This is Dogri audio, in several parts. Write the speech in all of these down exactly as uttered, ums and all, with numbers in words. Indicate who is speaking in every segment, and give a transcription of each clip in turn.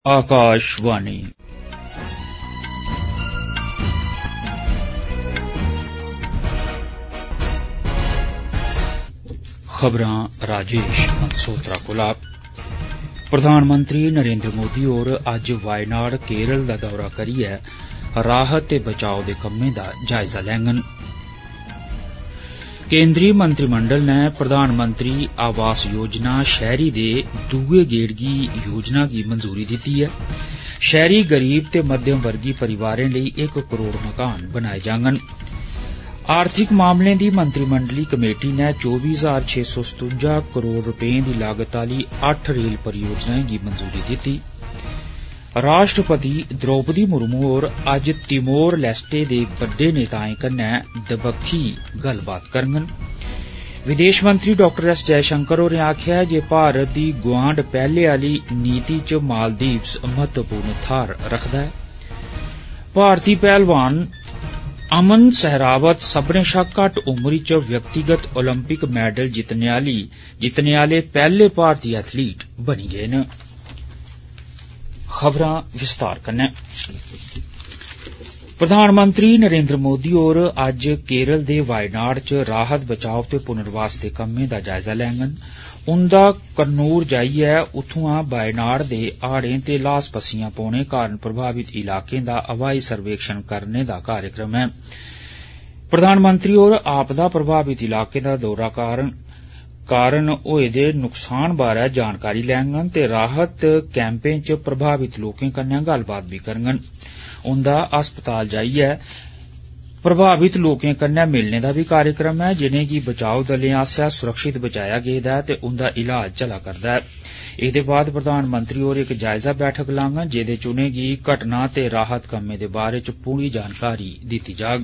Speaker 1: आकाशवाणी खबरां राजेश मनसोत्रा कोला। प्रधानमंत्री नरेंद्र मोदी होर अज्ज वायनाड केरल दा दौरा करियै राहत ते बचाव दे कम्में दा जायजा लैंगन। केंद्रीय मंत्रिमंडल ने प्रधानमंत्री आवास योजना शहरी दे दूए गेड़ गी योजना गी मंजूरी दित्ती है। शहरी गरीब ते मध्यम वर्गी परिवारें लेई एक करोड़ मकान बनाए जांगन। आर्थिक मामलें दी मंत्रिमंडली कमेटी ने चौबी हजार छे सौ सतुंजा करोड़ रुपए दी लागत आली अट्ठ रेल परियोजनाएं गी मंजूरी दित्ती। राष्ट्रपति द्रौपदी मुर्मू होर अज्ज तिमोर लेस्टे दे बड्डे नेताएं कन्नै दबक्खी गल्लबात करङन। विदेश मंत्री डॉक्टर एस जयशंकर होरें आखेआ ऐ जे भारत दी गुआंढ पैहले आली नीति च मालदीव्स महत्वपूर्ण थाहर रखदा ऐ। भारती पहलवान अमन सहरावत सब्बनें शा घट्ट उमरी च व्यक्तिगत ओलंपिक मैडल जितने आली जितने आले पैहले भारतीय एथलीट बनी गए न। खबरां विस्तार कन्नै। प्रधानमंत्री नरेंद्र मोदी होर अज्ज केरल दे वायनाड च राहत बचाव ते पुनर्वास दे कम्में दा जायजा लैंगन। उन्दा कन्नूर जाइयै उत्थुआं वायनाड दे हाड़ें ते ल्हास पस्सियां पौने कारण प्रभावित इलाकें दा हवाई सर्वेक्षण करने दा कार्यक्रम ऐ। प्रधानमंत्री होर आपदा प्रभावित इलाकें दा दौरा कारण कारण होए दे नुकसान बारै जानकारी लैंगन ते राहत कैंपें च प्रभावित लोकें कन्नै गल्लबात बी करङन। उन्दा अस्पताल जाइयै प्रभावित लोकें कन्नै मिलने दा बी कार्यक्रम ऐ जिनेंगी बचाव दलें आसेआ सुरक्षित बचाया गेदा ऐ ते उन्दा इलाज चला करदा ऐ। एह्दे बाद प्रधानमंत्री होर इक जायजा बैठक लाङन जेदे च उनेंगी घटना ते राहत कम्में दे बारै च पूरी जानकारी दित्ती जाग।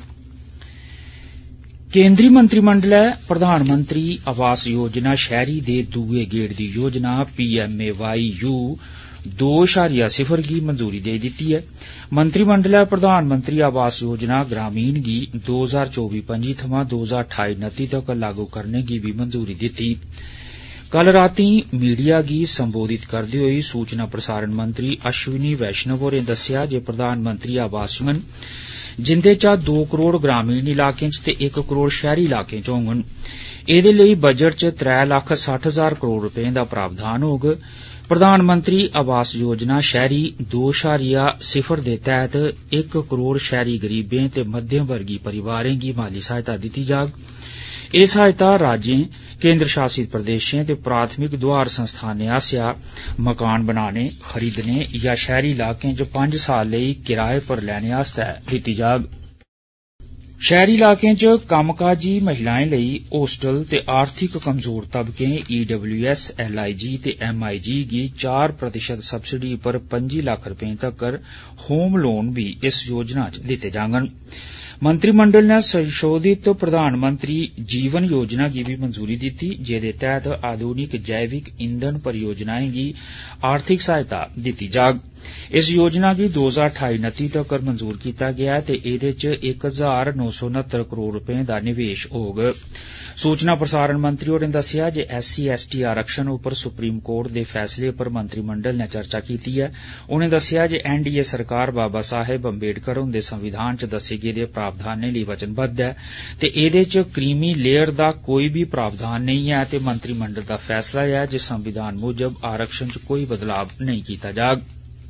Speaker 1: केंद्रीय मंत्रिमंडलै प्रधानमंत्री आवास योजना शहरी दे दूए गेड़ दी योजना P M A Y U दो शारिया सिफर गी मंजूरी देई दित्ती ऐ। मंत्रिमंडलै प्रधानमंत्री आवास योजना ग्रामीण गी दो हजार चौबी पंजी थमां दो हजार ठाई उनती तक लागू करने गी बी मंजूरी दित्ती। कल रातीं मीडिया गी संबोधित करदे होई सूचना प्रसारण मंत्री अश्विनी वैष्णव होरें दस्सेआ जे प्रधानमंत्री आवास योजना जिन्दे चा दो करोड़ ग्रामीण इलाकें च ते एक करोड़ शहरी इलाकें च होङन। एह्दे लेई बजट च त्रै लक्ख सट्ठ हजार करोड़ रपें दा प्रावधान होग। प्रधानमंत्री आवास योजना शहरी दो शारिया सिफर दे तैहत एक करोड़ शहरी गरीबें ते मध्यम वर्गी परिवारें गी माली सहायता दित्ती जाग। एह् सहायता राज्यें, केंद्र शासित प्रदेशें ते प्राथमिक दोआर संस्थानें आसेआ मकान बनाने, खरीदने या शहरी इलाकें च पंज साल लेई किराए पर लैने आस्तै दित्ती जाग। शहरी इलाकें च कम्मकाजी महिलाएं लेई होस्टल ते आर्थिक कमजोर तबकें E W S, L I जी ते एम आई जी गी चार प्रतिशत सबसिडी पर पंजी लक्ख रपें तक्कर होम लोन बी इस योजना च दित्ते जाङन। मंत्रिमंडल ने संशोधित प्रधानमंत्री जीवन योजना गी बी मंजूरी दित्ती जेदे तैहत आधुनिक जैविक ईंधन परियोजनाएं गी आर्थिक सहायता दित्ती जाग। इस योजना गी दो हजार ठाई उनती तक्कर मंजूर कीता गेआ ऐ ते एह्दे च इक हजार नौ सौ उनहत्तर करोड़ रपें दा निवेश होग। सूचना प्रसारण मंत्री होरें दस्सेआ जे एस सी एस टी आरक्षण उप्पर सुप्रीम कोर्ट दे फैसले पर मंत्रिमंडल ने चर्चा कीती ऐ। उनें दस्सेआ जे एन डी ए सरकार बाबा साहेब अम्बेडकर हुंदे संविधान च दस्से गेदे प्रावधानें लेई वचनबद्ध ऐ ते एह्दे च क्रीमी लेयर दा कोई बी प्रावधान नेईं ऐ ते मंत्रिमंडल दा फैसला ऐ जे संविधान मूजब आरक्षण च कोई बदलाव नेईं कीता जाग।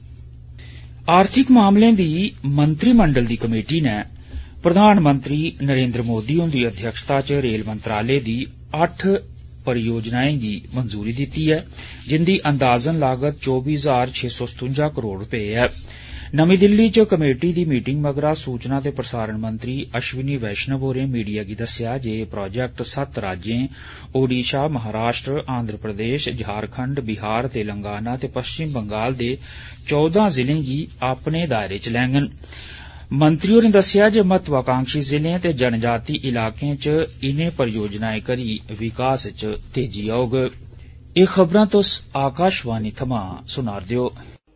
Speaker 1: आर्थिक मामलें दी मंत्रिमंडल दी कमेटी ने प्रधानमंत्री नरेंद्र मोदी हुंदी अध्यक्षता च रेल मंत्रालय दी अट्ठ परियोजनाएं गी मंजूरी दित्ती ऐ जिंदी अंदाजन लागत चौबी हजार छे सौ सतुंजा करोड़ रपे ऐ। नमीं दिल्ली च कमेटी दी मीटिंग मगरा सूचना ते प्रसारण मंत्री अश्विनी वैष्णव होरें मीडिया गी दस्सेआ जे एह् प्रोजेक्ट सत्त राज्यें ओडिशा, महाराष्ट्र, आंध्र प्रदेश, झारखंड, बिहार, तेलंगाना ते पश्चिम बंगाल दे चौदां जिलें गी अपने दायरे च लैंङन। मंत्री होरें दस्सेआ जे महत्वाकांक्षी जिलें ते जनजाति इलाकें च इनें परियोजनाएं करी विकास च तेजी औग। एह् खबरां तुस आकाशवाणी थमां सुना'रदे ओ।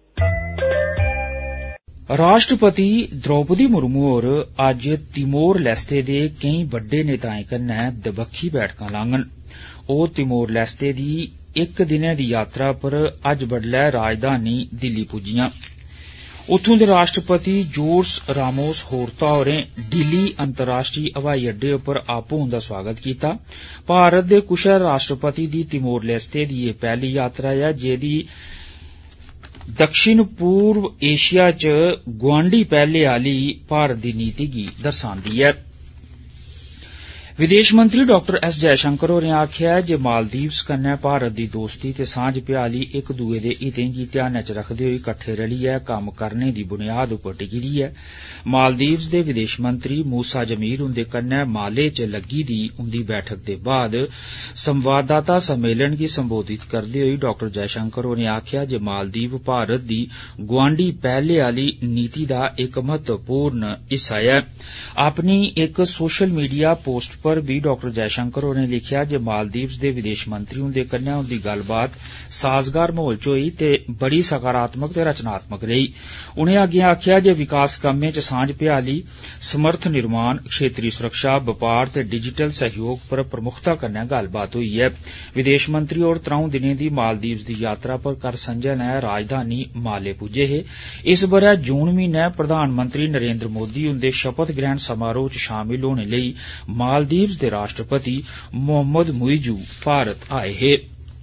Speaker 1: राष्ट्रपति द्रौपदी मुर्मू होर अज्ज तिमोर लेस्ते दे केईं बड्डे नेताएं कन्नै दबक्खी बैठकां लाङन। ओह तिमोर लेस्ते दी इक दिनै दी यात्रा पर अज्ज बड्डलै राजधानी दिल्ली पुज्जियां। उत्थूं दे राष्ट्रपति जोर्ज रामोस होर्ता होरें दिल्ली अंतर्राष्ट्रीय हवाई अड्डे पर आपूं उंदा स्वागत कीता। भारत दे कुशल राष्ट्रपति दी तिमोर लेस्ते दी एह पैहली यात्रा ऐ जेदी दक्षिण पूर्व एशिया च गुआंढी पैहले आली भारत दी नीति गी दर्शांदी ऐ। विदेश मंत्री डॉक्टर एस जयशंकर होरें आखेआ जे मालदीव्स कन्नै भारत दी दोस्ती ते सांझ भ्याली इक दूए दे हितें गी ध्यानै च रखदे होई कट्ठे रलियै कम्म करने दी बुनियाद उप्पर टिकी दी ऐ। मालदीव्स दे विदेश मंत्री मूसा जमीर हुंदे कन्नै माले च लग्गी दी उंदी बैठक दे बाद संवाददाता सम्मेलन गी संबोधित करदे होई डॉक्टर जयशंकर होरें आखेआ जे मालदीव भारत दी गुआंढी पैहले आली नीति दा इक महत्वपूर्ण हिस्सा ऐ। अपनी इक सोशल मीडिया पोस्ट पर भी डॉक्टर जयशंकर होरें लिखेआ जे मालदीव्स दे विदेश मंत्री हुंदे कन्नै उंदी गल्लबात साजगार माहौल च होई ते बड़ी सकारात्मक ते रचनात्मक रेही। उनें अग्गें आखेआ जे विकास कम्में च सांझ भ्याली, समर्थ निर्माण, क्षेत्रीय सुरक्षा, बपार ते डिजिटल सहयोग पर प्रमुखता कन्नै गल्लबात होई ऐ। विदेश मंत्री होर त्रौं दिनें दी मालदीव्स दी यात्रा पर कल संझा नै राजधानी माले पुज्जे हे। इस बरै जून म्हीनै प्रधानमंत्री नरेंद्र मोदी हुंदे शपथ ग्रहण समारोह च शामिल होने लेई मालदीव्स दे राष्ट्रपति मोहम्मद मुइजू भारत आए हे।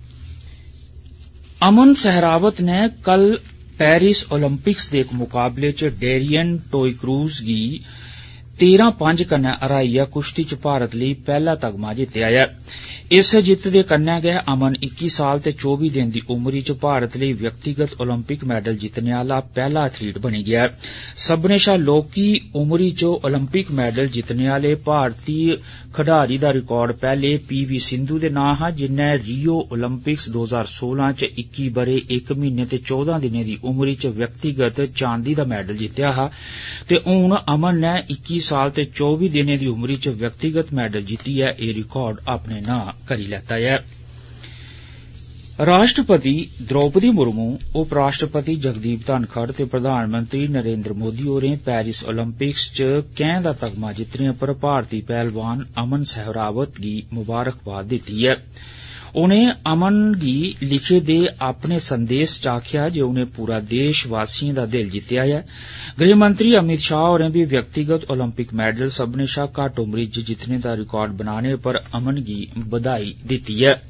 Speaker 1: अमन सहरावत ने कल पेरिस ओलंपिक्स दे इक मुकाबले च डेरियन टोईक्रूज गी तेरह पंज कन्नै हराइयै कुश्ती च भारत लेई पैहला तगमा जित्तेआ ऐ। इस जित्त दे कन्नै गै अमन इक्की साल ते चौबी दिन दी उमरी च भारत लेई व्यक्तिगत ओलंपिक मैडल जित्तने आला पैहला एथलीट बनी गेआ ऐ। सब्बने शा लौहकी उमरी च ओलंपिक मैडल जित्तने आले भारतीय खडारी दा रिकार्ड पैहले पी वी सिंधु दे नां हा जिन्नै रियो ओलंपिक्स दो हजार सोलह च इक्की बरे इक म्हीने ते चौदह दिनें दी उमरी च व्यक्तिगत चांदी दा मैडल जित्तेआ हा ते हुण अमन नै इक्की साल ते चौबी दिनें दी उमरी च व्यक्तिगत मैडल जित्तियै एह रिकार्ड अपने नां करी लैता ऐ। राष्ट्रपति द्रौपदी मुर्मू, उप राष्ट्रपति जगदीप धनखड़ ते प्रधानमंत्री नरेंद्र मोदी होरें पेरिस ओलंपिक्स च कैंह दा तगमा जित्तने पर भारती पहलवान अमन सहरावत गी मुबारकबाद दित्ती ऐ। उनें अमन गी लिखे दे अपने संदेस च आखेआ जे उनें पूरा देशवासिएं दा दिल जित्तेआ ऐ। गृहमंत्री अमित शाह होरें भी व्यक्तिगत ओलंपिक मैडल सब्बने शा घट्ट उमरी च जित्तने दा रिकार्ड बनाने पर अमन गी बधाई दित्ती ऐ।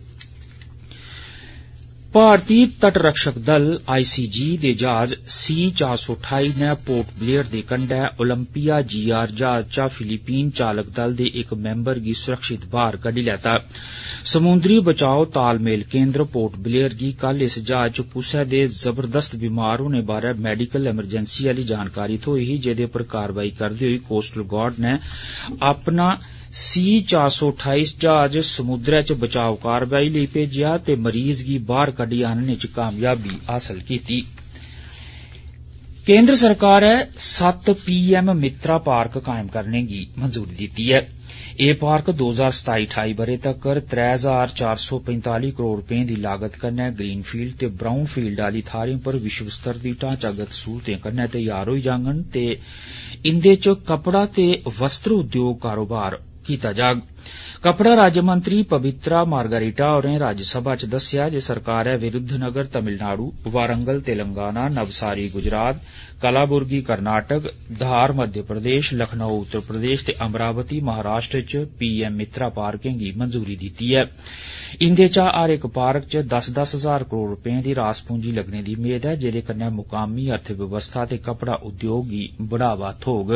Speaker 1: भारतीय तटरक्षक दल आई सी जी दे जहाज सी चार सौ ठाई नै पोर्ट ब्लेयर दे कंढै ओलंपिया जी आर जहाज चा फिलीपीन चालक दल दे इक मैम्बर गी सुरक्षित बाहर कड्डी लैता। समुद्री बचाव तालमेल केन्द्र पोर्ट ब्लेयर गी कल इस जहाज च कुसै दे जबरदस्त बीमार होने बारै मेडिकल एमरजेंसी आली जानकारी थ्होई ही जेदे पर कारवाई करदे होई कोस्टल गार्ड नै अपना सी चार सौ ठाई जहाज समुद्रै च बचाव कारवाई लेई भेजेआ ते मरीज गी बाहर कड्डी आनने च कामयाबी हासल कीती। केन्द्र सरकारै सत्त पी एम मित्रा पार्क कायम करने गी मंजूरी दित्ती ऐ। एह पार्क दो हजार सताई ठाई बरे तक्कर त्रै हजार चार सौ पैंताली करोड़ रपें दी लागत कन्नै ग्रीनफील्ड ते ब्राउनफील्ड आली थाहरें पर विश्व स्तर दी ढांचागत सहूलतें कन्नै तैयार होई जाङन ते इंदे च कपड़ा ते वस्त्र उद्योग कारोबार कीता जाग। कपड़ा राज्यमंत्री पवित्रा मार्गारीटा होरें राज्यसभा च दस्सेआ जे सरकारै विरुद्धनगर तमिलनाडु, वारंगल तेलंगाना, नवसारी गुजरात, कलाबुर्गी कर्नाटक, धार मध्य प्रदेश, लखनऊ उत्तर प्रदेश ते अमरावती महाराष्ट्र च पी एम मित्रा पार्कें गी मंजूरी दित्ती ऐ। इंदे चा हर इक पार्क च दस दस हजार करोड़ रपें दी रास पूंजी लगने दी मेद ऐ जेदे कन्नै मुकामी अर्थव्यवस्था ते कपड़ा उद्योग गी बढ़ावा थ्होग।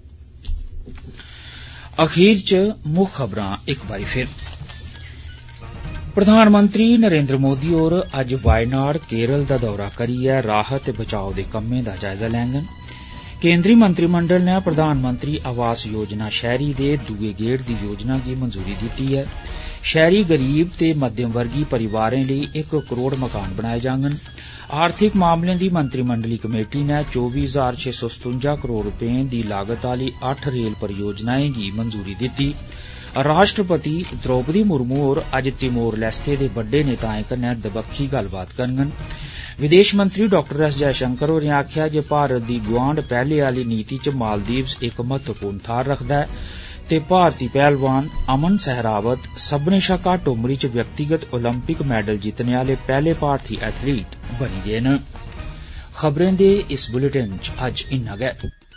Speaker 1: अखीर च मुक्ख खबरां इक बारी फिर। प्रधानमंत्री नरेंद्र मोदी होर अज्ज वायनाड केरल दा दौरा करियै राहत ते बचाव दे कम्में दा जायजा लैंगन। केंद्रीय मंत्रिमंडल नै प्रधानमंत्री आवास योजना शहरी दे दूए गेड़ दी योजना गी मंजूरी दित्ती ऐ। शहरी गरीब ते मध्यम वर्गी परिवारें लेई इक करोड़ मकान बनाए जाङन। आर्थिक मामलें दी मंत्रिमंडली कमेटी नै चौबी हजार छे सौ सतुंजा करोड़ रपें दी लागत आली अट्ठ रेल परियोजनाएं गी मंजूरी दित्ती। राष्ट्रपति द्रौपदी मुर्मू होर अज्ज तिमोर लेस्ते दे बड्डे नेताएं कन्नै दबक्खी गल्लबात करङन। विदेश मंत्री डॉक्टर एस जयशंकर होरें आखेआ जे भारत दी गुआंढ पैहले आली नीति च मालदीव्स इक महत्वपूर्ण थाहर रखदा ऐ ते भारती पहलवान अमन सहरावत सब्बनें शा घट्ट उमरी च व्यक्तिगत ओलंपिक मैडल जितने आले पैहले भारती एथलीट बनी गे न। खबरें दे इस बुलेटिन च अज्ज इन्ना गै।